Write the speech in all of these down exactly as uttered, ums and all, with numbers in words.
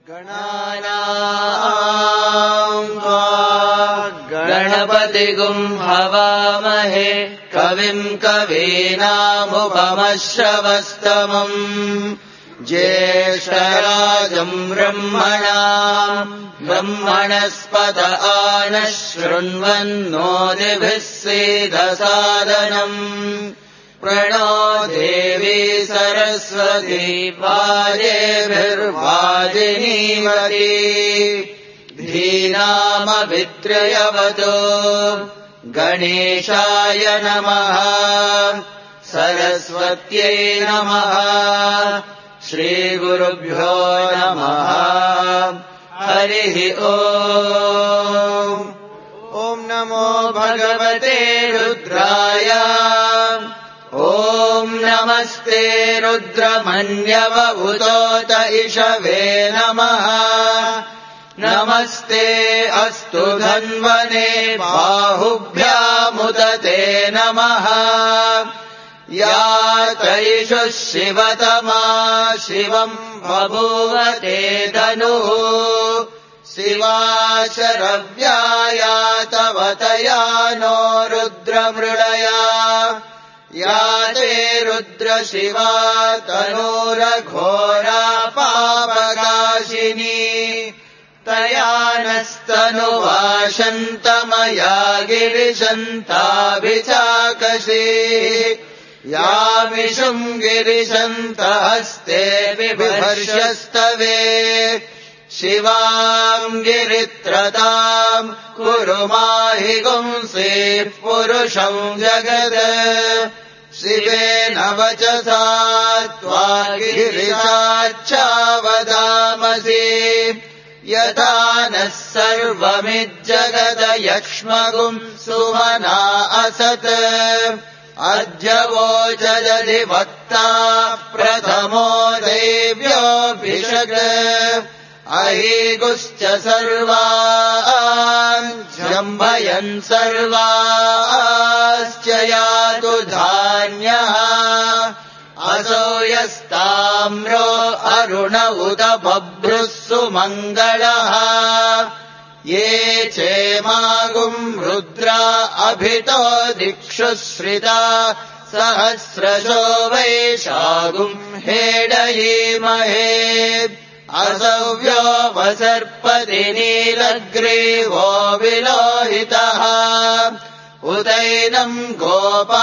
गणानां त्वा गणपतिगुं हवामहे कविं कवीनामुपमश्रवस्तमम् ज्येष्ठराजं ब्रह्मणाम् ब्रह्मणस्पत आनः शृण्वन्नोतिभिः सीदसादनम् प्रणो देवी सरस्वती वाजेभिर्वाजिनीवती धीनामभित्रयवतो गणेशाय नमः सरस्वत्यै नमः श्रीगुरुभ्यो नमः हरिः ओम् ॐ नमो भगवते रुद्राय ॐ नमस्ते रुद्रमन्यवभूतोत इषवे नमः नमस्ते अस्तु धन्वने बाहुभ्यामुदते नमः या तैषुः शिवतमा शिवम् बभूवते धनुः शिवा शरव्याया तव तया नो रुद्रमृडया या ते रुद्रशिवा तनूरघोरा पापकाशिनी तया नस्तनुवाशन्तमया गिरिशन्ताभिचाकशी यामिषुम् गिरिशन्तहस्ते बिभर्षस्तवे शिवाम् गिरित्रताम् कुरु माहि गुंसि पुरुषम् जगद शिवेन वचसा त्वा गिरिशाच्चावदामसि यथा नः सर्वमिज्जगद यक्ष्मगुम् सुमना असत् अद्य वोचदधिवक्ता प्रथमो देव्योऽभिषग् अहीगुश्च सर्वान् जम्भयन् सर्वाश्च यातु धान्यः असो यस्ताम्रो अरुण उत बभ्रुः सुमङ्गलः ये चेमागुम् रुद्रा अभितो दिक्षु श्रिता सहस्रशो वैशागुम् हेडयीमहे असव्यो वसर्पति नीलग्रीवो विलोहितः उदैनम् गोपा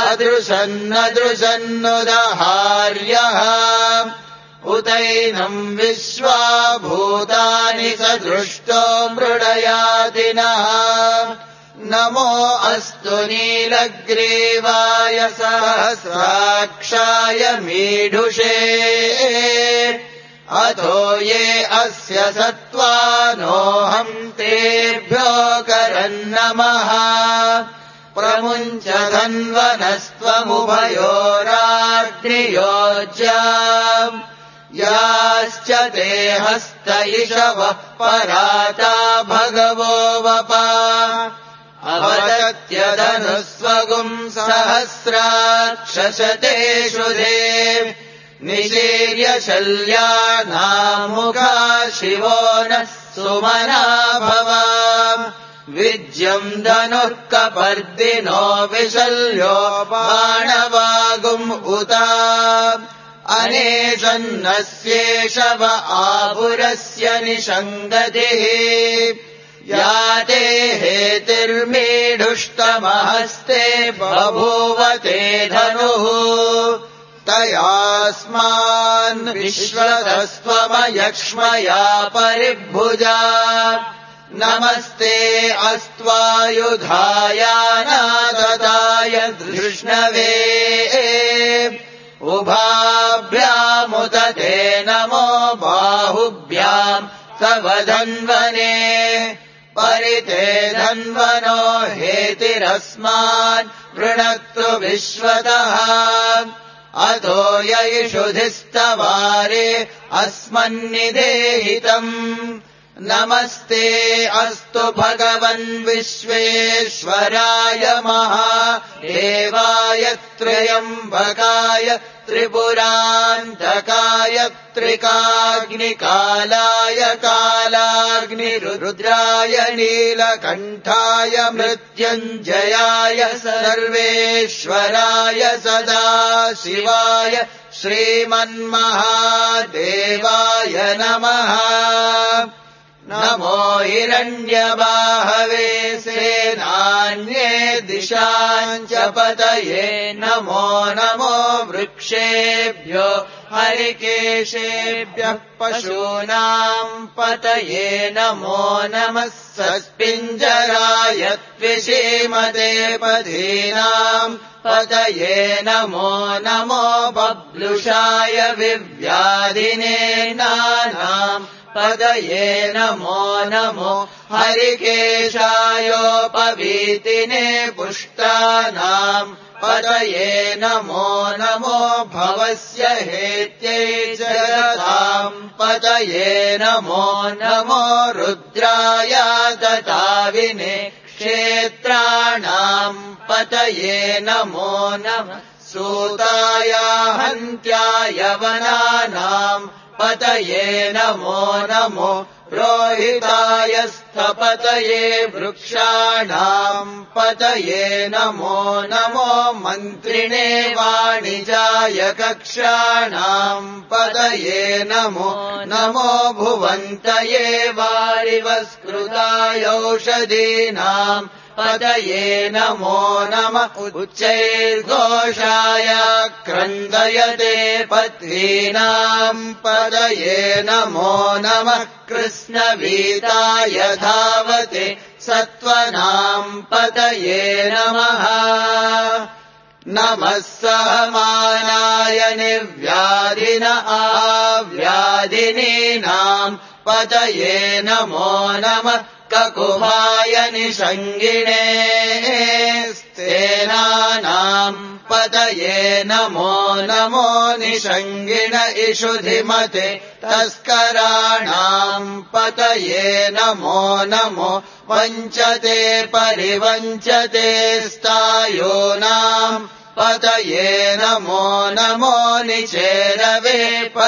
अदृशन्नदृशन्नुदहार्यः उदैनम् विश्वा भूतानि सदृष्टो मृडयातिनः नमो अस्तु नीलग्रीवाय सहस्राक्षाय मीढुषे अथो ये अस्य सत्त्वानोऽहम् तेभ्यो करन्नमः प्रमुञ्च धन्वनस्त्वमुभयोराग्नियोज्या याश्च ते हस्त इषवः पराता भगवो वपा अवदत्यधनुस्वगुम् सहस्राक्षशतेषु दे निशीर्य शल्यानामुखा शिवो नः सुमना भवा विज्यम् धनुः कपर्दिनो विशल्यो बाणवागुम् उता अनेशन्नस्येषव आपुरस्य निषङ्गतिः याते हेतिर्मीढुष्टमहस्ते बभूवते धनुः तयास्मान् विश्वतस्त्वमयक्ष्मया परिभुजा नमस्ते अस्त्वायुधायानाददाय धृष्णवे उभाभ्यामुदते नमो बाहुभ्याम् तव धन्वने परिते धन्वनो हेतिरस्मान् वृणक्तु विश्वतः अतो यैषुधिस्तवारे अस्मन्निदेहितम् नमस्ते अस्तु भगवन् विश्वेश्वराय महादेवाय त्र्यम्बकाय त्रिपुरान्तकाय त्रिकाग्निकालाय कालाग्निरुद्राय नीलकण्ठाय मृत्युञ्जयाय सर्वेश्वराय सदाशिवाय श्रीमन्महादेवाय नमः। नमो हिरण्यबाहवे सेनान्ये दिशाञ्च पतये नमो नमो वृक्षेभ्यो हरिकेशेभ्यः पशूनाम् पतये नमो नमः सस्पिञ्जराय त्विषीमते पदीनाम् पतये नमो नमो बब्लुषाय विव्याधिने नानाम् पतये नमो नमो हरिकेशायोपवीतिने पुष्टानाम् पतये नमो नमो भवस्य हेत्यै जगताम् पतये नमो नमो रुद्राय दताविने क्षेत्राणाम् पतये नमो नमः सूताय हन्त्याय वनानाम् पतये नमो नमो रोहिताय स्थपतये वृक्षाणाम् पतये नमो नमो मन्त्रिणे वाणिजाय कक्षाणाम् पतये नमो नमो भुवन्तये वारिवस्कृताय औषधीनाम् पतये नमो नमः उच्चैर्घोषाय क्रन्दयते पत्नीनाम् पतये नमो नमः कृष्णवीताय धावते सत्त्वनाम् पतये नमः नमः सहमानाय निर्व्याधिन आव्याधिनीनाम् पतये नमो नमः ककुभाय निषङ्गिणे स्तेनानाम् पतये नमो नमो निषङ्गिण इषुधिमते तस्कराणाम् पतये नमो नमो वञ्चते परिवञ्चते स्तायूनाम् पतये नमो नमो निचेरवे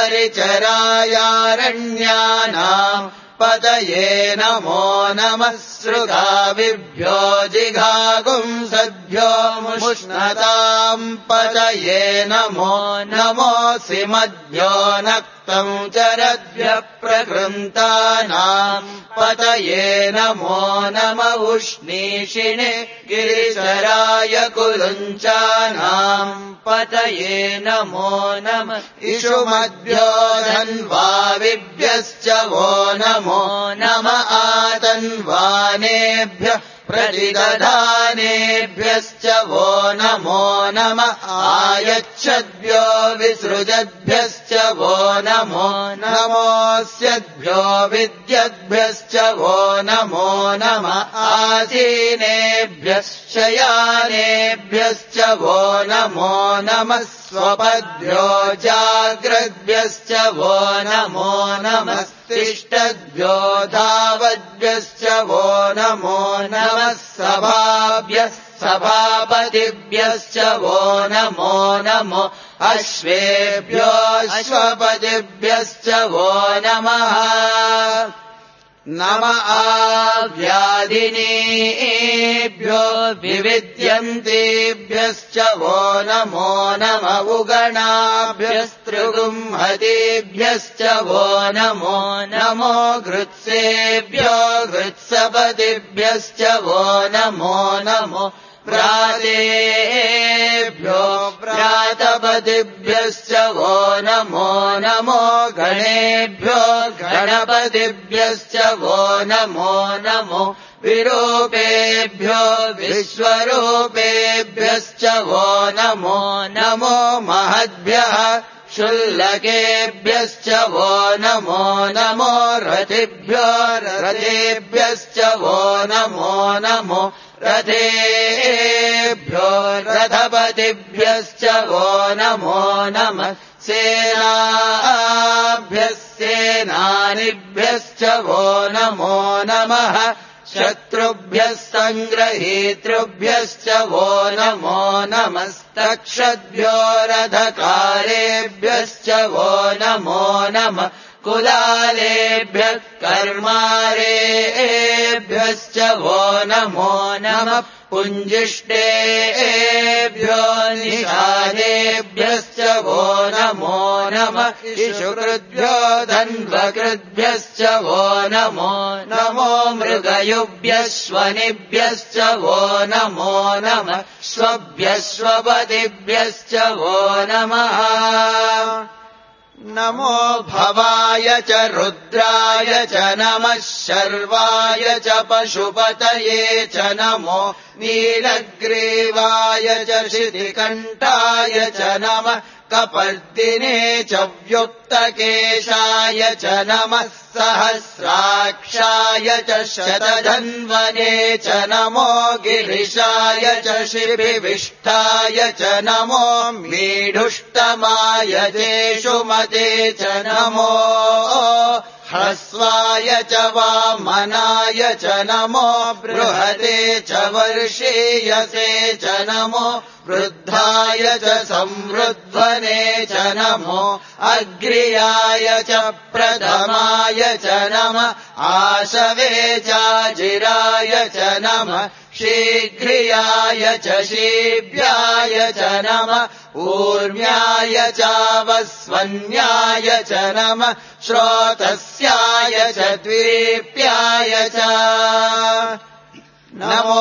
परिचरायारण्यानाम् पतये नमो नमः सृगाविभ्यो जिघागुंसद्भ्यो मुष्णताम् पतये नमो नमोऽसिमद्भ्यो नक्तम् चरद्भ्यः प्रकृन्तानाम् पतये नमो नम उष्णीषिणे गिरिचराय कुलुञ्चानाम् पतये नमो नमः इषुमद्भ्यो धन्वाविभ्यश्च वो नमो नम आतन्वानेभ्यः प्रतिदधानेभ्यश्च वो नमो नम आयच्छद्भ्यो विसृजद्भ्यश्च वो नमो नमोऽस्यद्भ्यो विद्यद्भ्यश्च वो नमो नम आसीनेभ्यश्च यानेभ्यश्च वो नमो नमः स्वपद्भ्यो जाग्रद्भ्यश्च वो नमो नमः तिष्ठद्भ्यो धावद्भ्यश्च वो नमो नमः सभाभ्यः सभापतिभ्यश्च वो नमो नमो अश्वेभ्यो अश्वपतिभ्यश्च वो नमः नम आव्याधिनीभ्यो विविद्यन्तेभ्यश्च वो नमो नम उगणाभ्यस्त्रिगुंहतेभ्यश्च वो नमो नमो घृत्सेभ्यो घृत्सपतिभ्यश्च वो नमो नमो प्रातेभ्यो प्रातपतिभ्यश्च वो नमो नमो गणेभ्यो गणपतिभ्यश्च वो नमो नमो विरूपेभ्यो विश्वरूपेभ्यश्च वो नमो नमो महद्भ्यः शुल्लकेभ्यश्च वो नमो नमो रथिभ्यो रथेभ्यश्च वो नमो नमो रथेभ्यो रथपतिभ्यश्च वो नमो नमः सेनाभ्यः सेनानिभ्यश्च वो नमो नमः शत्रुभ्यः सङ्ग्रहीतृभ्यश्च वो नमो नमस्तक्षद्भ्यो रथकारेभ्यश्च वो नमो नमः कुलालेभ्यः कर्मारेभ्यश्च वो नमो नमः पुञ्जिष्टेभ्यो निषादेभ्यश्च वो नमो नमः इषुकृद्भ्यो धन्वकृद्भ्यश्च वो नमो नमो मृगयुभ्यः स्वनिभ्यश्च वो नमो नमः स्वभ्यः स्वपतिभ्यश्च वो नमः नमो भवाय च रुद्राय च नमः शर्वाय च पशुपतये च नमो नीलग्रीवाय च शितिकण्ठाय च नमः कपर्दिने च व्युक्तकेशाय च नमः सहस्राक्षाय च शतधन्वने च नमो गिरिशाय च शिबिविष्ठाय च नमो मीढुष्टमाय जेषुमते च नमो ह्रस्वाय च वामनाय च नमो बृहते च वर्षीयसे च नमो वृद्धाय च संवृध्वने च नमो अग्र्याय च प्रथमाय च नमः आशवे चाजिराय च नमः शीघ्रियाय च शीभ्याय च नमः ऊर्म्याय चावस्वन्याय च नमः श्रोतस्याय च द्वीप्याय च नमो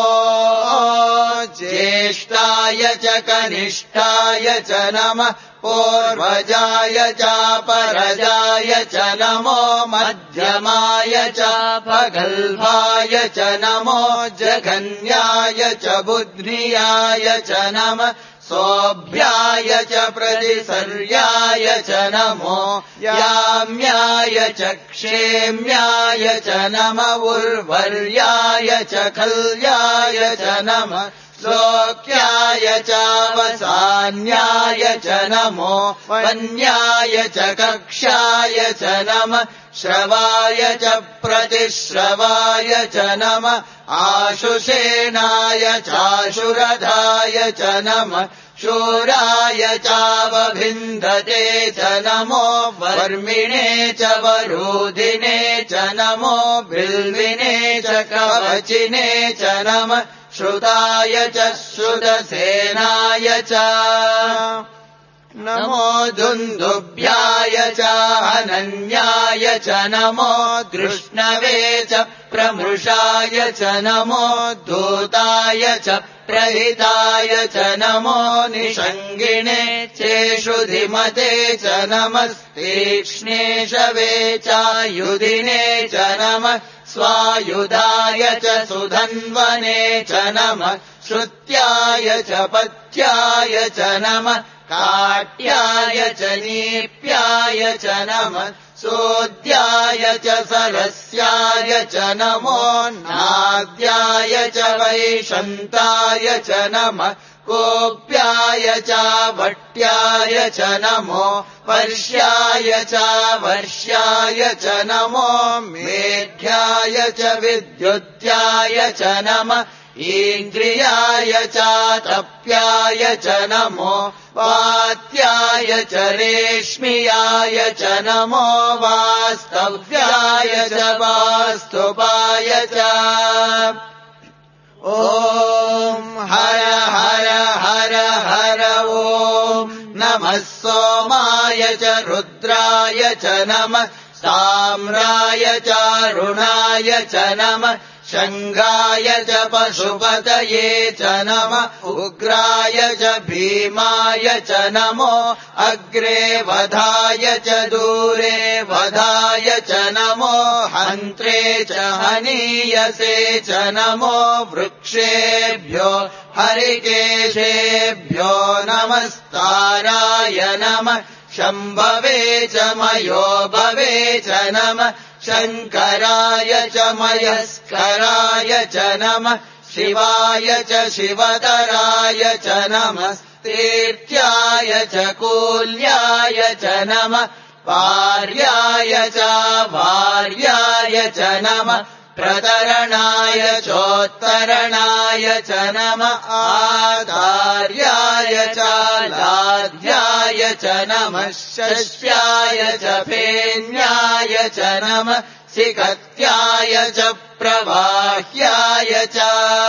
ज्येष्ठाय च कनिष्ठाय च नमः पूर्वजाय चापरजाय च नमो मध्यमाय चापगल्भाय च नमो जघन्याय च बुद्ध्याय च नमः सोऽभ्याय च प्रतिसर्याय च नमो याम्याय च क्षेम्याय च नमः उर्वर्याय च खल्याय च नमः श्लोक्याय चावसान्याय च नमो वन्याय च कक्ष्याय च नमः श्रवाय च प्रतिश्रवाय च नमः आशुषेणाय चाशुरधाय च नमः शूराय चावभिन्दते च नमो वर्मिणे च वरूधिने च नमो बिल्विने च कवचिने च नमः श्रुताय च श्रुतसेनाय च नमो दुन्दुभ्याय च अनन्याय च नमो कृष्णवे च प्रमृषाय च नमो दूताय च प्रहिताय च नमो निषङ्गिणे चेषुधिमते च नमस्तीक्ष्णेशवे चायुधिने च नमः स्वायुधाय च सुधन्वने च नमः श्रुत्याय च पथ्याय च नमः काट्याय च नीप्याय च नमः सोद्याय च सरस्याय च नमो नाद्याय च वैशन्ताय च नमः कोप्याय च वट्याय च नमो वर्ष्याय च वर्ष्याय च नमो मेढ्याय च विद्युत्याय च नमः इन्द्रियाय च तप्याय च नमो वात्याय च रेश्मियाय च नमो वास्तव्याय च वास्तुपाय च ॐ हर हर हर हर ॐ नमः सोमाय च रुद्राय च नमः साम्राय चारुणाय च नमः शङ्गाय च पशुपतये च नमः उग्राय च भीमाय च नमो अग्रे वधाय च दूरे वधाय च नमो हन्त्रे च हनीयसे च नमो वृक्षेभ्यो हरिकेशेभ्यो नमस्ताराय नमः शम्भवे च मयो भवे च नमः शङ्कराय च मयस्कराय च नमः शिवाय च शिवतराय च नमस्तीर्थ्याय च कूल्याय च नमः वार्याय च वार्याय च नमः प्रतरणाय चोत्तरणाय च नमः आधार्याय च लाध्याय च नमः शस्याय च फेन्याय च नमः सिकत्याय च प्रवाह्याय च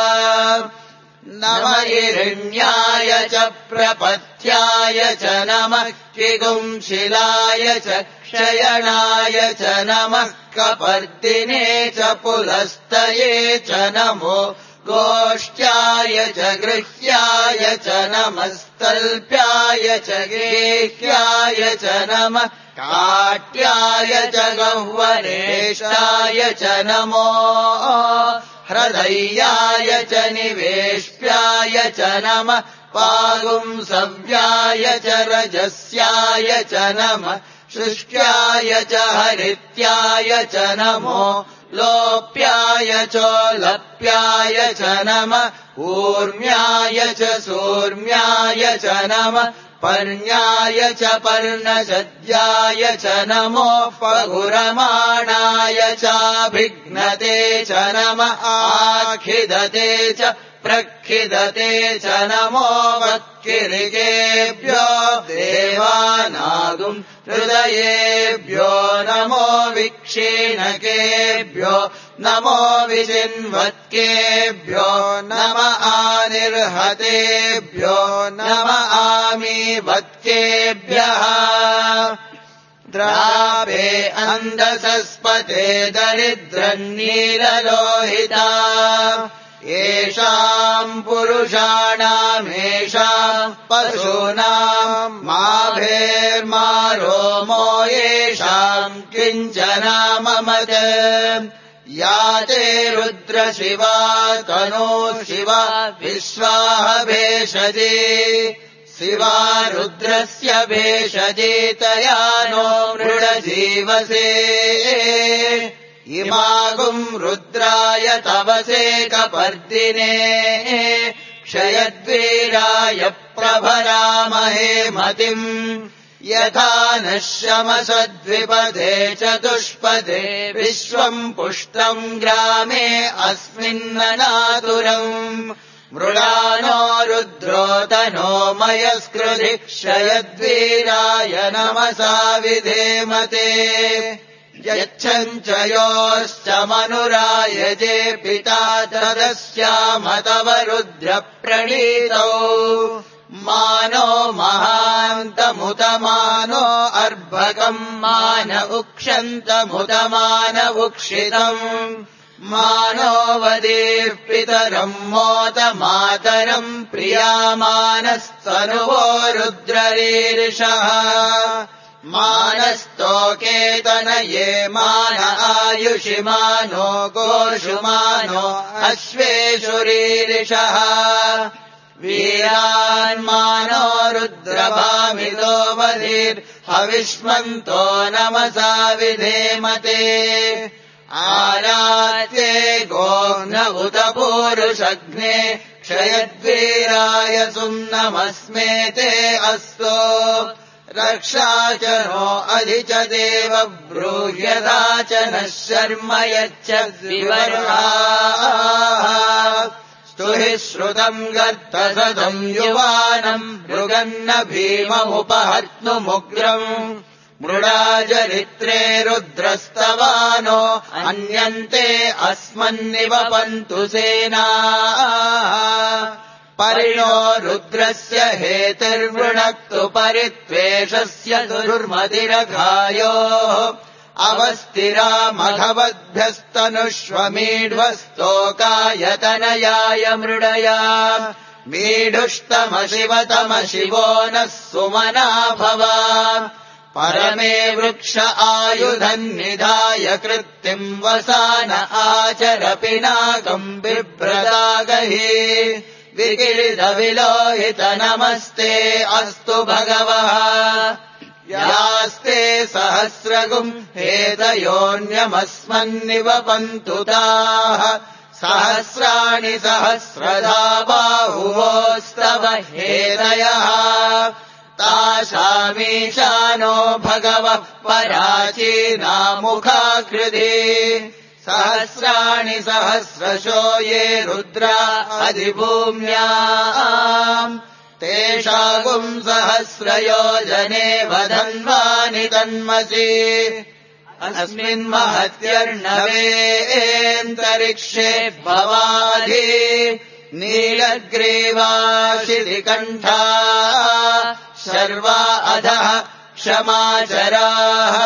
नमः हिरण्याय च प्रपथ्याय च नमः किगुंशिलाय च क्षयणाय च नमः कपर्दिने च पुलस्तये च नमो गोष्ठ्याय च गृह्याय च नमस्तल्प्याय च गेह्याय च नमः काट्याय च गह्वरेशाय च नमो हृदयाय च निवेश्याय च नमः पागुंसव्याय च रजस्याय च नमः शुष्क्याय च हरित्याय च नमो लोप्याय चोलप्याय च नमः ऊर्म्याय च सूर्म्याय च नमः पर्ण्याय च पर्णशद्याय च नमो पगुरमाणाय चाभिघ्नते च नमः आखिदते च प्रखिदते च नमो वक्किरिकेभ्यो देवानागुम् हृदयेभ्यो नमो विक्षीणकेभ्यो नमो विजिन्वत्केभ्यो नम आनिर्हतेभ्यो नम आमीवत्केभ्यः द्रापे अन्धसस्पते दरिद्रन्नीललोहिता येषाम् पुरुषाणामेषाम् पशूनाम् माभेर्मा रोमो येषाम् किञ्चनाममत् या ते रुद्रशिवा तनो शिवा विश्वाह भेषजे शिवा रुद्रस्य भेषजेतया नो मृडजीवसे इमागुम् रुद्राय तवसे कपर्दिने क्षयद्वीराय प्रभरामहे मतिम् यथा नश्यमसद्विपदे चतुष्पदे विश्वम् पुष्टम् ग्रामे अस्मिन्ननातुरम् मृडानो रुद्रो तनो मयस्कृधि क्षयद्वीराय नमसा विधेमते यच्छञ्चयोश्च मनुरायजे पिता तदस्याम तव रुद्रप्रणीतौ मानो महान्तमुतमानो अर्भकम् मान उक्षन्तमुतमान उक्षितम् मानो वदेः पितरम् मोत मातरम् प्रियामानस्तनुवो रुद्ररीर्षः मानस्तोकेतन ये मान आयुषि मानो गोषु मानो अश्वेषुरीरिषः वीरान्मानो रुद्रभामितो वधीर्हविष्मन्तो नमसा विधेमते आरात्ये गोघ्न उत पूरुषघ्ने क्षयद्वीराय सुम्नमस्मेते अस्तु रक्षा च नो अधि च देव ब्रूह्यथा च नः शर्म यच्च विवर्हाः स्तुहि श्रुतम् गर्तसदम् युवानम् मृगन्न भीममुपहर्तुमुग्रम् मृडाजरित्रे रुद्रस्तवानो अन्यन्ते अस्मन्निवपन्तु सेनाः परिणो रुद्रस्य हेतिर्वृणक्तु परित्वेषस्य दुर्मतिरघायोः अवस्थिरा मघवद्भ्यस्तनुष्वमीढ्वस्तोकायतनयाय मृडया मीढुष्टमशिवतमशिवो नः सुमना भवा परमे वृक्ष आयुधन्निधाय कृत्तिम् वसान आचर पिनाकम् बिभ्रदागहि विकिलितविलोहित नमस्ते अस्तु भगवः यास्ते सहस्रगुम् हेतयोऽन्यमस्मन्निवपन्तु ताः सहस्राणि सहस्रधा बाहुवोस्तव हेतयः तासामीशानो भगवः पराचीनामुखाकृति सहस्राणि सहस्रशो ये रुद्रा अधिभूम्याम् तेषागुम् सहस्रयोजने वधन्वानि तन्मसि अस्मिन्महत्यर्णवेऽन्तरिक्षे भवाधि नीलग्रीवाशितिकण्ठा शर्वा अधः क्षमाचराः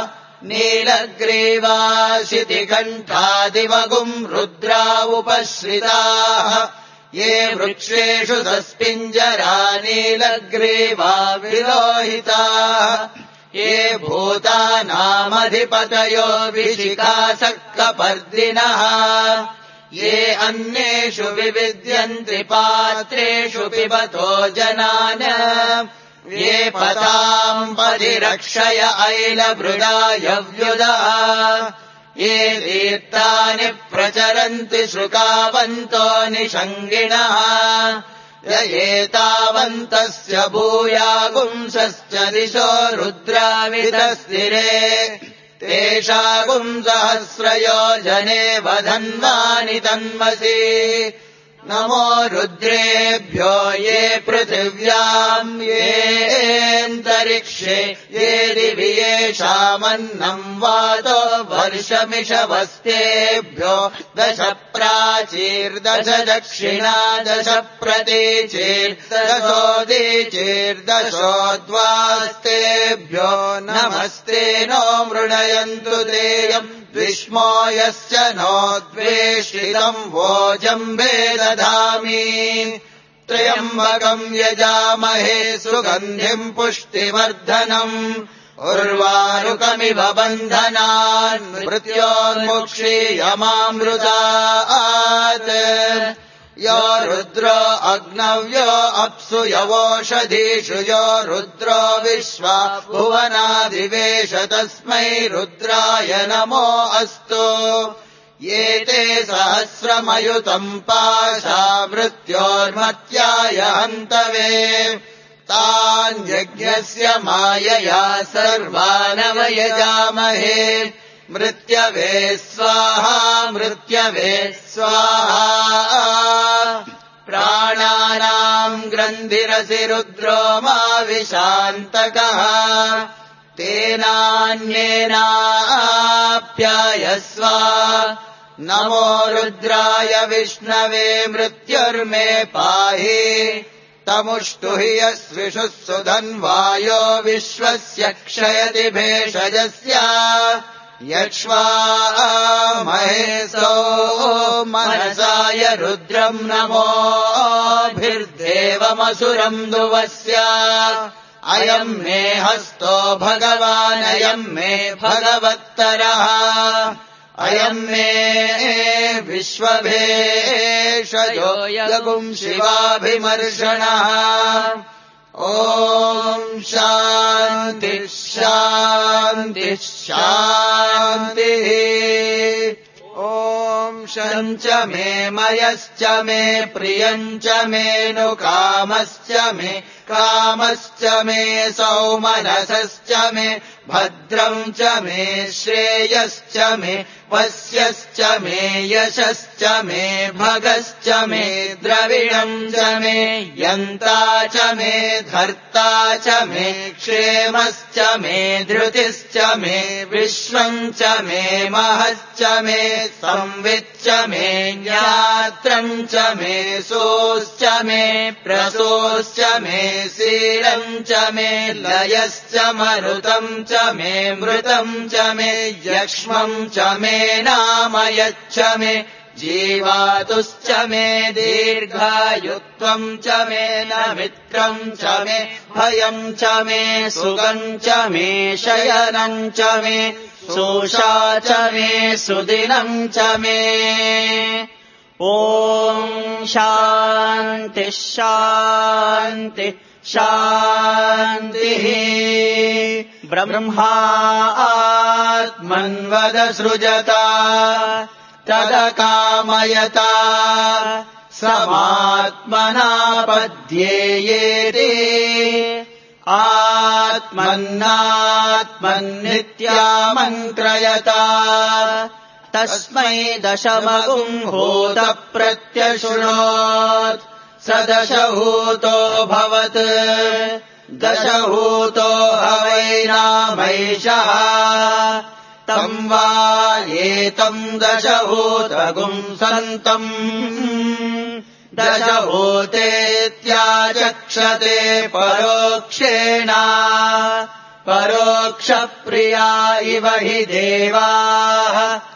नीलग्रीवाशितिकण्ठादिवगुम् रुद्रा उपश्रिताः ये वृक्षेषु तस्मिञ्जरा नीलग्रीवा विलोहिताः ये भूतानामधिपतयो विशिखासक्कपर्दिनः ये अन्येषु विविद्यन्ति पात्रेषु पिबतो जनान् ये पताम् परिरक्षय ऐलभृदायव्युदः ये तीर्थानि प्रचरन्ति श्रुकावन्तो निषङ्गिणः य एतावन्तस्य भूयागुंसश्च दिशो रुद्राविदस्थिरे तेषागुम् सहस्रयोजने वधन्वानि तन्मसि नमो रुद्रेभ्यो ये पृथिव्याम् येऽन्तरिक्षे ये दिवि येषामन्नम् वातो वर्षमिषवस्तेभ्यो दश प्राचीर्दश दक्षिणा दश प्रतीचीर्दशोदीचीर्दशोद्वास्तेभ्यो नमस्ते नो मृणयन्तु तेयम् द्विष्मो यस्य नो द्वेषितम् वोजम्बे दधामि त्र्यम्बकम् यजामहे सुगन्धिम् पुष्टिवर्धनम् उर्वारुकमिव बन्धनान् मृत्योन्मुक्षीयमामृतात् यो रुद्रो अग्नव्यो अप्सु यवोषधीषु यो रुद्रो विश्वा भुवनादिवेश तस्मै रुद्राय नमो अस्तु ये ते सहस्रमयुतम् पाशा मृत्योर्मत्याय हन्तवे तान् यज्ञस्य मायया सर्वानवयजामहे मृत्यवे स्वाहा मृत्यवे स्वाहा प्राणानाम् ग्रन्थिरसि रुद्रो मा विशान्तकः तेनान्येनाप्यायस्व नमो रुद्राय विष्णवे मृत्युर्मे पाहि तमुष्टु हि यस्विषुः सुधन्वायो विश्वस्य क्षयति भेषजस्य यक्ष्वा महेशो मनसाय रुद्रम् नमोभिर्देवमसुरम् दुवस्य अयम् मे हस्तो भगवान् अयम् मे भगवत्तरः अयम् मे विश्वभेषजो यगुम् शिवाभिमर्षणः ॐ शान्ति शान्ति शान्तिः ॐ शञ्च मे मयश्च मे प्रियञ्च मे नु कामश्च मे कामश्च मे सौमनसश्च मे भद्रम् च मे श्रेयश्च मे वस्यश्च मे यशश्च मे भगश्च मे द्रविणम् च मे यन्ता च मे धर्ता च मे क्षेमश्च मे धृतिश्च मे विश्वम् च मे महश्च मे संविच्च मे ज्ञात्रम् च मे सोश्च मे प्रसोश्च मे शीलम् च मे लयश्च मरुतम् च मे मृतम् च मे यक्ष्मम् च मे नामयच्च मे जीवातुश्च मे दीर्घायुत्वम् च मे नमित्रम् च मे भयम् च मे सुखम् च मे शयनम् च मे सोषा च मे सुदिनम् च मे ॐ शान्ति शान्ति शान्तिः ब्रह्मा आत्मन्वद सृजता तदकामयता समात्मना पद्येयेते आत्मन्नात्मन्नित्यामन्त्रयता तस्मै दशमगुंहोत प्रत्यशृणोत् स दशहूतोऽभवत् दशहूतो हवैनामैषः तम् वा एतम् दशहूतगुम् सन्तम् दशहूतेत्याचक्षते परोक्षेण परोक्षप्रिया इव हि देवाः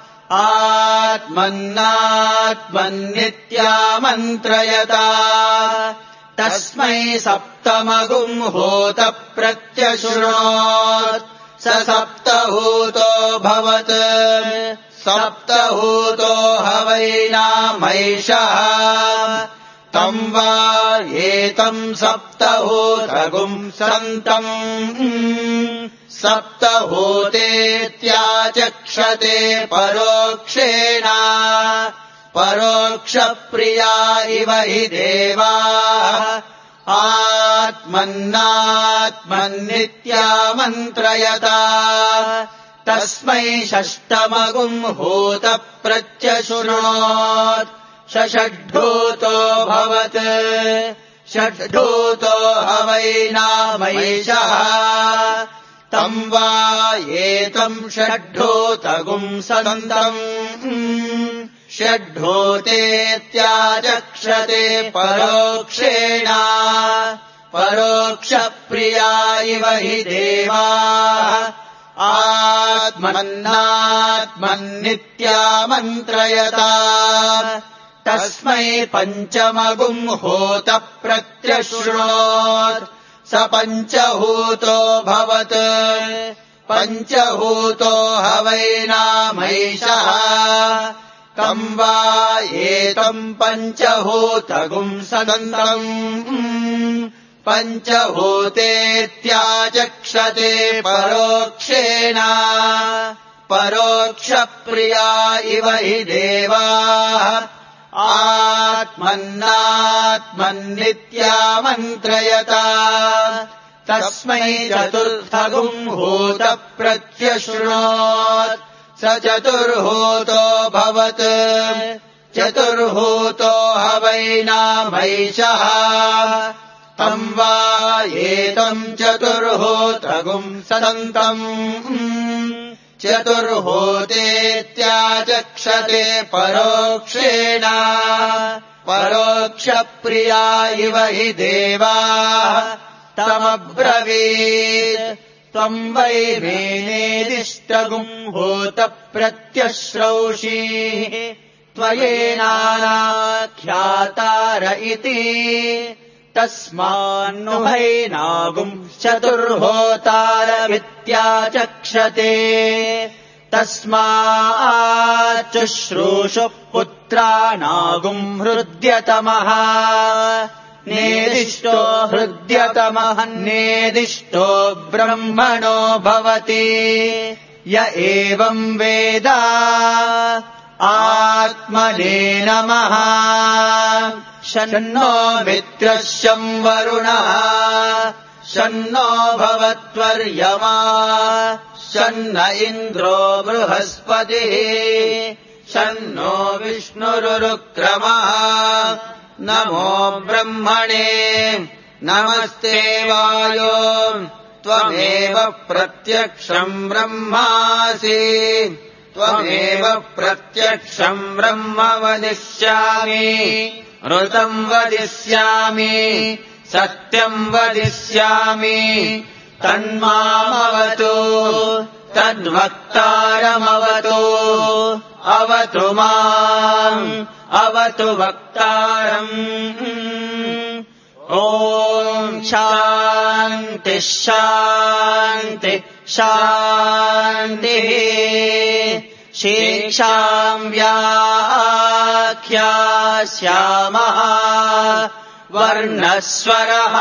आत्मन्नात्मन्नित्यामन्त्रयता तस्मै सप्तमगुंहोत प्रत्यशृणोत् स सप्तहूतो भवत् सप्तहूतो हवैनामैषः तम् वा एतम् सप्तहूतगुम् सन्तम् सप्तहूतेत्याचक्षते परोक्षेण परोक्षप्रिया इव हि देवाः आत्मन्नात्मन्नित्यामन्त्रयता तस्मै षष्टमगुंहोत प्रत्यशृणोत् षड्ढूतो भवत् षड्ढूतो हवैनामैषः तम् वा एतम् षड्ढूतगुम् सन्तम् षड्ढूतेत्याचक्षते परोक्षेण परोक्षप्रिया इव हि देवाः आत्मन्नात्मन्नित्यामन्त्रयता तस्मै पञ्चमगुंहोत प्रत्यशृणोत् स पञ्चहूतो भवत् पञ्चहूतो हवैनामैषः तम् वा एतम् पञ्चहूतगुम् सन्तम् पञ्चभूतेत्याचक्षते परोक्षेण परोक्षप्रिया इव हि देवाः आत्मन्नात्मन्नित्यामन्त्रयता तस्मै चतुर्थगुंहोत प्रत्यशृणोत् स चतुर्हूतो भवत् चतुर्हूतो हवैनामैषः तम् वा एतम् चतुर्हूतगुम् सन्तम् चतुर्हूतेत्याचक्षते परोक्षेण परोक्षप्रिया इव हि देवाः तमब्रवीत् त्वम् वै मेनेदिष्टगुंहोत प्रत्यश्रौषि त्वयेनाख्यातार इति तस्मान्नुभैनागुम् चतुर्होतारमित्याचक्षते तस्माच्चुश्रूषुः पुत्रानागुम् हृद्यतमः नेदिष्टो हृद्यतमः नेदिष्टो ब्रह्मणो भवति य एवम् वेद आत्मने नमः शन्नो मित्रः शं वरुणः शन्नो भवत्वर्यमा शन्न इन्द्रो बृहस्पतिः शन्नो विष्णुरुरुक्रमः नमो ब्रह्मणे नमस्ते वायो त्वमेव प्रत्यक्षम् ब्रह्मासि त्वमेव प्रत्यक्षम् ब्रह्म वदिष्यामि ऋतम् वदिष्यामि सत्यम् वदिष्यामि तन्मामवतु तद्वक्तारमवतु अवतु माम् अवतु वक्तारम् ॐ शान्ति शान्ति शान्तिः शीक्षाम् व्याख्यास्यामः वर्णस्वरः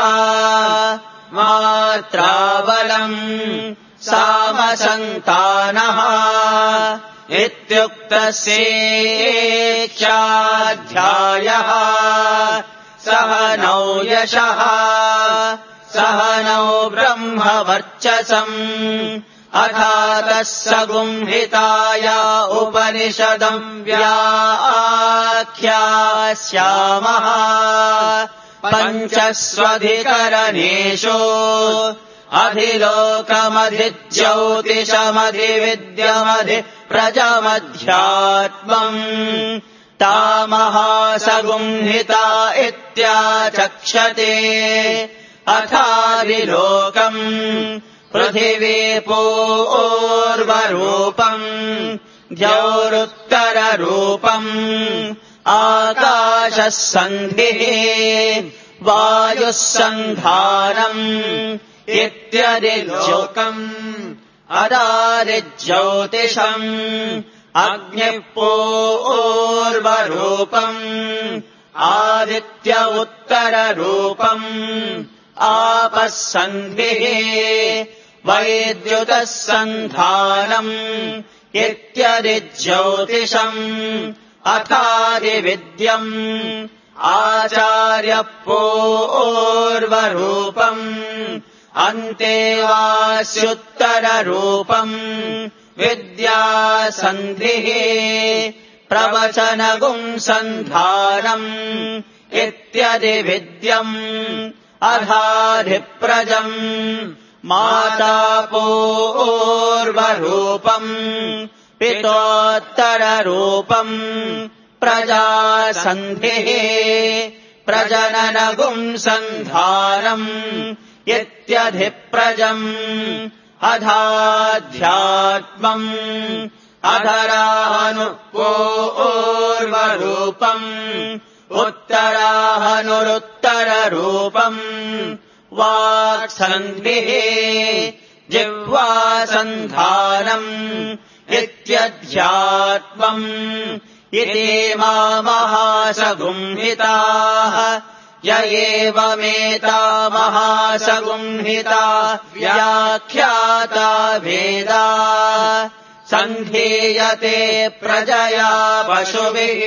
मात्राबलम् सामसन्तानः इत्युक्तस्येक्षाध्यायः सह नौ यशः सह नौ ब्रह्मवर्चसम् अथातः सगुंहिताय उपनिषदम् व्याख्यास्यामः पञ्चस्वधिकरणेषु अधिलोकमधिज्योतिषमधिविद्यमधिप्रजमध्यात्मम् तामहासगुंहिता इत्याचक्षते अथादिलोकम् पृथिवीपूर्वरूपम् द्यौरुत्तररूपम् आकाशः सन्धिः वायुः सन्धानम् इत्यदिलोकम् अदादिज्योतिषम् अग्निः पूर्वरूपम् आदित्य उत्तररूपम् आपः सन्धिः वैद्युतः सन्धानम् इत्यदिज्योतिषम् अथादिविद्यम् आचार्यः पूर्वरूपम् अन्तेवास्युत्तररूपम् विद्यासन्धिः प्रवचनगुम् सन्धानम् इत्यदिविद्यम् अधाधिप्रजम् माता पूर्वरूपम् पितोत्तररूपम् प्रजासन्धिः प्रजननगुम् सन्धानम् इत्यधिप्रजम् अधाध्यात्मम् अधराहनु पूर्वरूपम् उत्तराहनुरुत्तररूपम् वाक्सन्धिः जिह्वासन्धानम् इत्यध्यात्मम् इतीमामहासगुंहिताः य एवमेता महासगुंहिता व्याख्याता वेदा सन्धीयते प्रजया पशुभिः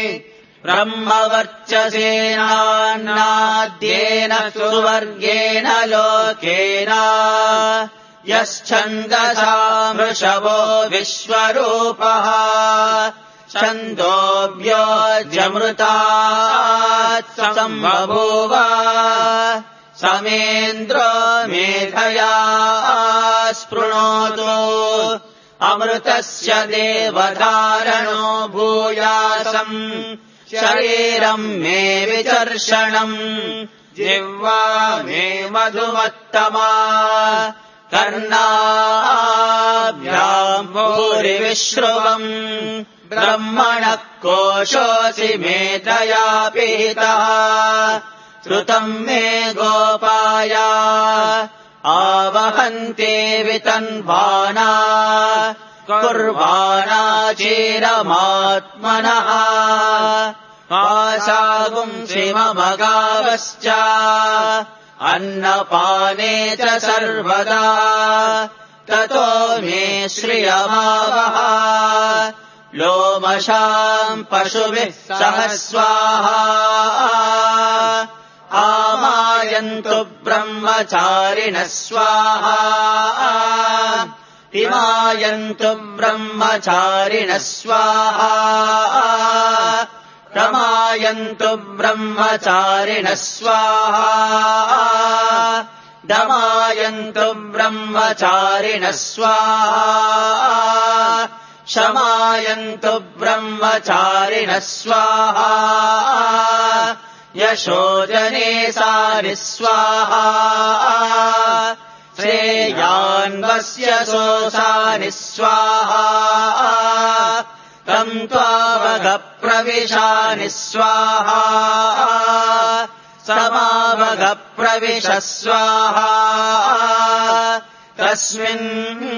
ब्रह्मवर्चसेनान्नाद्येन सुवर्गेण लोकेन यश्छन्दसा वृषभो विश्वरूपः छन्दोऽव्योऽजमृतात् सम्बभूव समेन्द्रो मेधया स्पृणोतु अमृतस्य देवधारणो भूयासम् शरीरम् मे विचर्षणम् जिह्वा मे मधुमत्तमा कर्णाभ्याम् भूरिविश्रुवम् ब्रह्मणः कोशोऽसि मेधया पिहितः श्रुतम् मे गोपाया आवहन्ते वितन्वाना कुर्वाणा चिरमात्मनः आसागुंसि मम गावश्च अन्नपाने च सर्वदा ततो मे श्रियमावः लोमशाम् पशुभिः सह स्वाहा आमायन्तु ब्रह्मचारिणः स्वाहा इमायन्तु ब्रह्मचारिणः स्वाहा रमायन्तु ब्रह्मचारिणः स्वाहा दमायन्तु ब्रह्मचारिणः स्वाहा शमायन्तु ब्रह्मचारिणः स्वाहा यशोजने सारि स्वाहा श्रेयान्वस्य सोऽसानि स्वाहा तम् त्वावगप्रविशानि स्वाहा समावगप्रविश स्वाहा तस्मिन्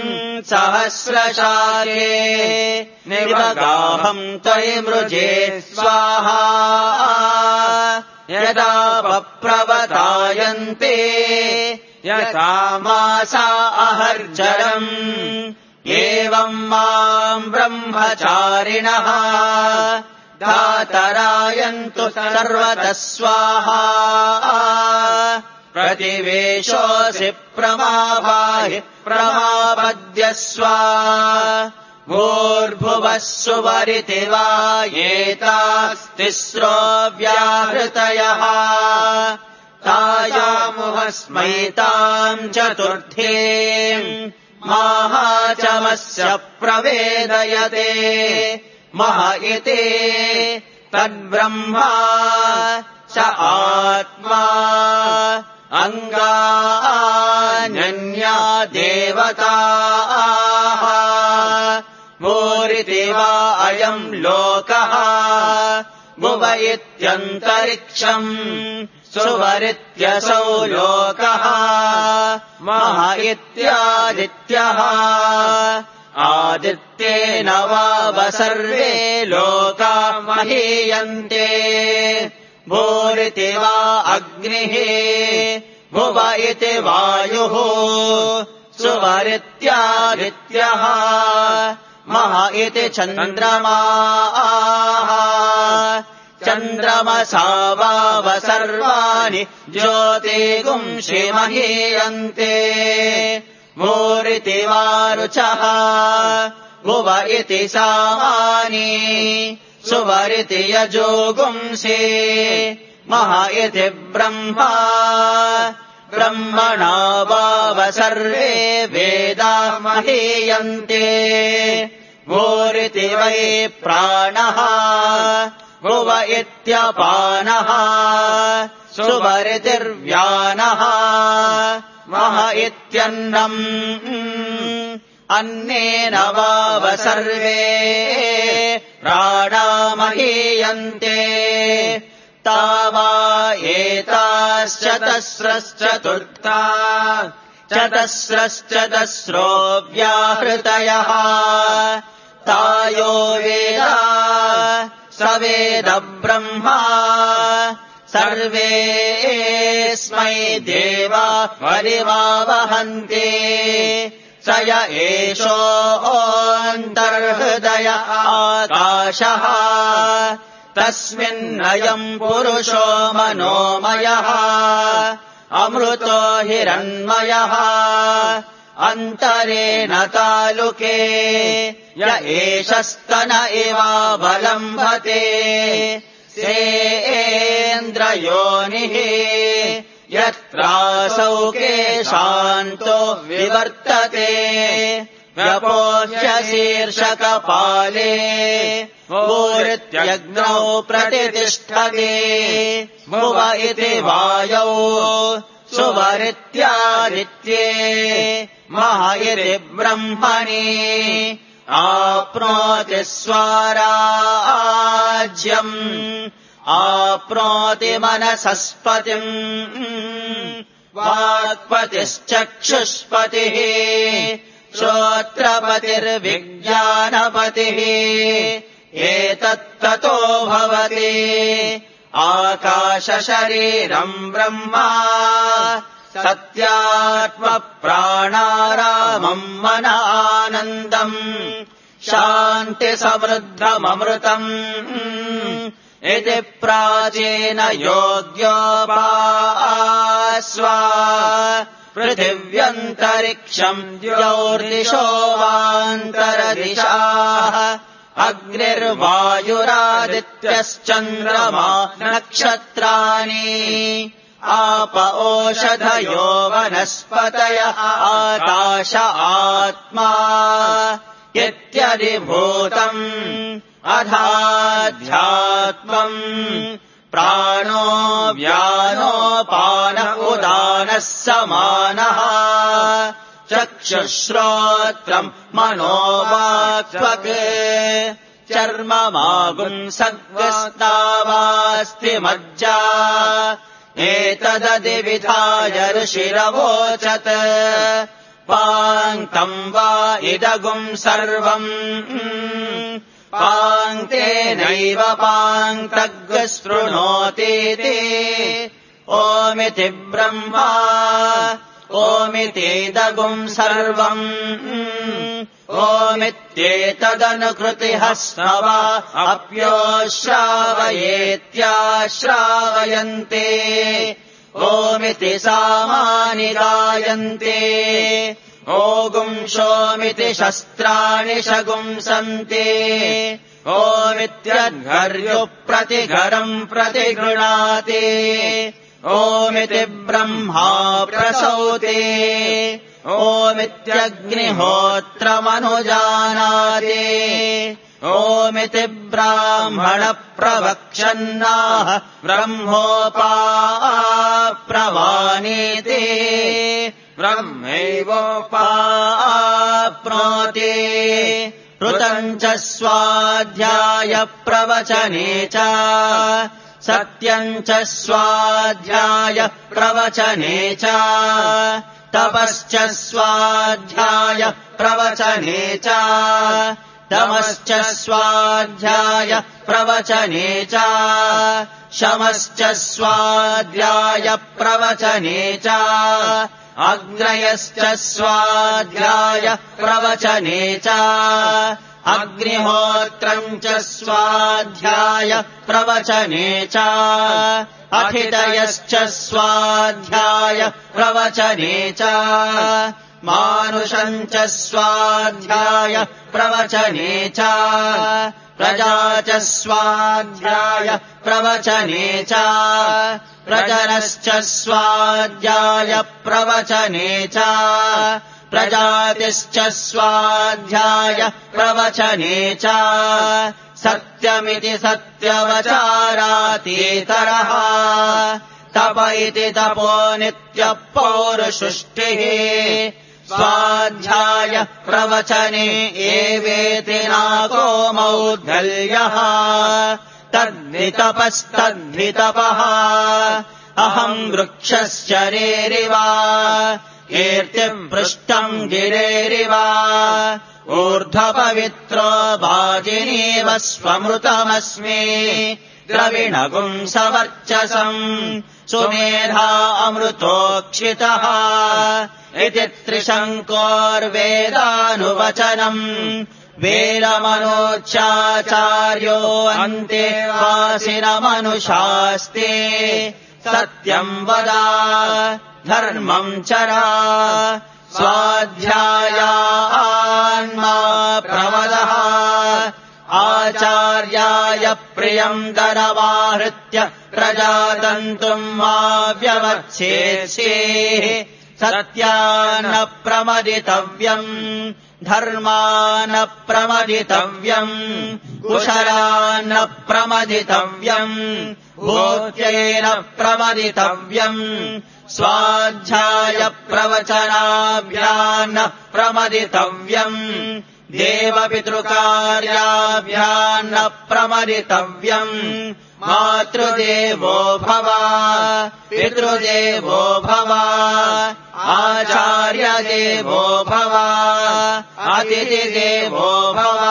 सहस्रशाले निवगाहम् त्वयि मृजे स्वाहा यदा पप्रवतायन्ते यथा मासा अहर्जरम् एव त्वम् माम् ब्रह्मचारिणः धातरायन्तु सर्वतः स्वाहा प्रतिवेशोऽसि प्रमाभाहि प्रमापद्यस्व भूर्भुवः सुवरिति वा एतास्तिस्रो व्याहृतयः तायामुहस्मैताम् चतुर्थीम् माहाचमस्य प्रवेदयते मह इति तद्ब्रह्मा स आत्मा अङ्गान्यन्या देवताः भूरिति वा अयम् लोकः भुव इत्यन्तरिक्षम् सुवरित्यसौ लोकः मह इत्यादित्यः आदित्येन वाव सर्वे लोका महीयन्ते भूरिति वा अग्निः भुव इति वायुः सुवरित्यादित्यः मह इति चन्द्रमाः चन्द्रमसा वाव सर्वाणि ज्योतिगुंषि महीयन्ते भूरिति वा रुचः भुव इति सामानि सुवरिति यजोगुंसि मह इति ब्रह्मा ब्रह्मणा वाव सर्वे वेदा महीयन्ते भूरिति वै प्राणः भुव इत्यपानः सुवरितिर्व्यानः मह इत्यन्नम् अन्नेन वाव सर्वे प्राणा महीयन्ते तावा एताश्चतस्रश्चतुर्था चतस्रश्चतस्रो व्याहृतयः तायो वेद स वेद ब्रह्मा सर्वेऽस्मै देवा परिवावहन्ते स य एषोऽन्तर्हृदय आकाशः तस्मिन्नयम् पुरुषो मनोमयः अमृतो हिरण्मयः अन्तरेण तालुके य एष स्तन इवावलम्बते सेन्द्रयोनिः यत्रासौ केशान्तो विवर्तते व्यपोह्य शीर्षकपाले भूरित्यग्नौ प्रतितिष्ठते भुव इति वायौ सुवरित्यादित्ये मह इति ब्रह्मणि आप्नोति स्वाराज्यम् आप्नोति मनसस्पतिम् वाक्पतिश्चक्षुष्पतिः श्रोत्रपतिर्विज्ञानपतिः एतत्ततो भवति आकाशशरीरम् ब्रह्मा सत्यात्मप्राणारामम् मन आनन्दम् शान्तिसमृद्धममृतम् इति प्राचीन योग्योपास्वा पृथिव्यन्तरिक्षम् द्यौर्दिशो वान्तरदिशाः अग्निर्वायुरादित्यश्चन्द्रमा नक्षत्राणि आप ओषधयो वनस्पतयः आकाश आत्मा इत्यधिभूतम् अधाध्यात्मम् प्राणो व्यानोपान उदानः समानः चक्षुश्रोत्रम् मनोवाक्त्वक् चर्ममागुंसग्स्तावास्ति मज्जा एतदधिविधाय ऋषिरवोचत् पाङ्क्तम् वा इदगुम् सर्वम् पाङ्क्तेनैव पाङ्क्तग् शृणोतीति ओमिति ब्रह्मा ओमितेदगुम् सर्वम् ओमित्येतदनुकृतिः स्तवा अप्योश्रावयेत्याश्रावयन्ते ओमिति सामानि गायन्ते ओगुंशोमिति शस्त्राणि शगुंसन्ते ओमित्यद्घर्युप्रतिघरम् प्रतिगृणाति ओमिति ब्रह्मा प्रसौते ओमित्यग्निहोत्रमनुजानाति ओमिति ब्राह्मण प्रवक्षन्नाह ब्रह्मोपाप्नवानीति ब्रह्मैवोपाप्नोति ऋतम् च स्वाध्याय प्रवचने च सत्यम् च स्वाध्याय प्रवचने च तपश्च स्वाध्याय प्रवचने च दमश्च स्वाध्याय प्रवचने च शमश्च स्वाध्याय प्रवचने च अग्नयश्च स्वाध्याय प्रवचने च अग्निहोत्रम् च स्वाध्याय प्रवचने च अथितयश्च स्वाध्याय प्रवचने च मानुषम् च स्वाध्याय प्रवचने च प्रजा च स्वाध्याय प्रवचने च प्रजनश्च स्वाध्याय प्रवचने च प्रजातिश्च स्वाध्याय प्रवचने च सत्यमिति सत्यवचारातीतरः तप इति तपो नित्यः पौरुषुष्टिः स्वाध्याय प्रवचने एवेति नाको मौद्गल्यः तद्धितपस्तद्धितपः अहम् वृक्षश्चरेरिव कीर्तिपृष्टम् गिरेरिव ऊर्ध्वपवित्रो वाजिनीव स्वमृतमस्मि द्रविणगुम् सवर्चसम् सुमेधा अमृतोक्षितः इति त्रिशङ्कोर्वेदानुवचनम् वेदमनोच्चाचार्यो अन्ते वासिनमनुशास्ते सत्यम् वदा धर्मम् चरा स्वाध्यायान्मा प्रवदः आचार्याय प्रियम् दरवाहृत्य प्रजातन्तुम् मा व्यवच्छेत्सेः सत्यान्न प्रमदितव्यम् धर्मान्न प्रमदितव्यम् कुशलान्न प्रमदितव्यम् भूत्येन प्रमदितव्यम् स्वाध्याय प्रवचनाभ्यान्न प्रमदितव्यम् देवपितृकार्याभ्यान्न प्रमदितव्यम् मातृदेवो भव पितृदेवो भव आचार्यदेवो भव अतिथिदेवो भव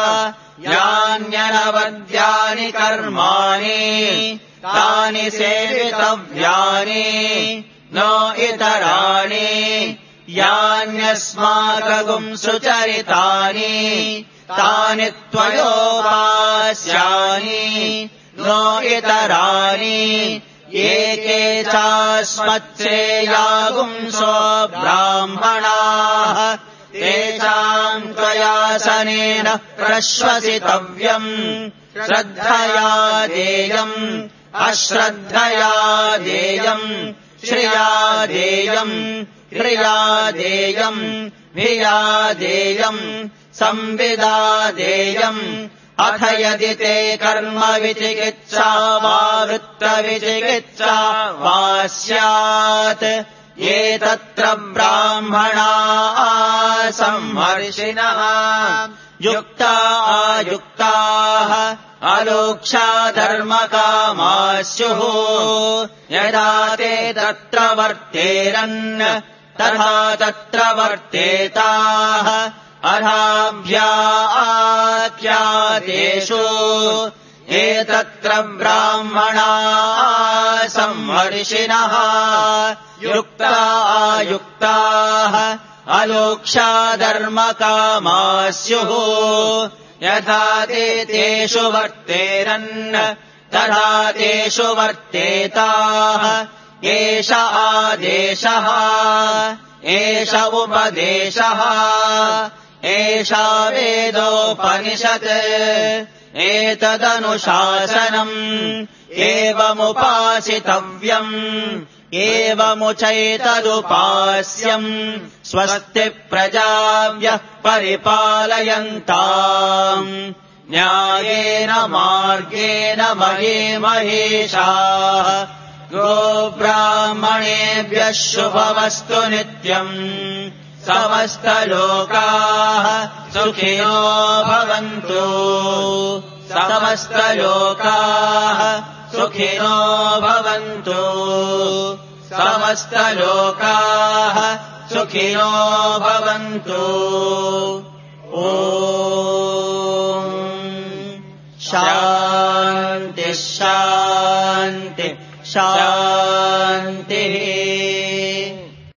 यान्यनवद्यानि कर्माणि तानि सेवितव्यानि न इतराणि यान्यस्माकगुम् सुचरितानि तानि त्वयोपास्यानि न इतराणि एके चास्मच्छ्रेयागुंसो ब्राह्मणाः तेषाम् त्वयासनेन प्रश्वसितव्यम् श्रद्धया देयम् अश्रद्धया देयम् श्रिया देयम् क्रिया देयम् भिया देयम् संविदा देयम् अथ यदि ते कर्म विचिकित्सा वा वृत्तविचिकित्सा वा स्यात् ये तत्र ब्राह्मणाः सम्मर्षिणः युक्ता आयुक्ताः अलोक्षा धर्मकामा स्युः यदा ते तत्र वर्तेरन् तथा तत्र वर्तेताः अधाभ्याख्यातेषु एतत्र ब्राह्मणा संवर्षिणः युक्ता युक्ताः अलोक्षा धर्मकामा स्युः यथा ते तेषु वर्तेरन् तथा तेषु वर्तेताः एष आदेशः एष उपदेशः एषा वेदोपनिषत् एतदनुशासनम् एवमुपासितव्यम् एवमुचैतदुपास्यम् स्वस्ति प्रजाभ्यः परिपालयन्ताम् न्यायेन मार्गेण महे महेशाः गोब्राह्मणेभ्यः शुभमस्तु नित्यम् समस्तलोकाः सुखिनो भवन्तु समस्तलोकाः सुखिनो भवन्तु समस्तलोकाः सुखिनो भवन्तु ॐ शान्ति शान्ति शान्तिः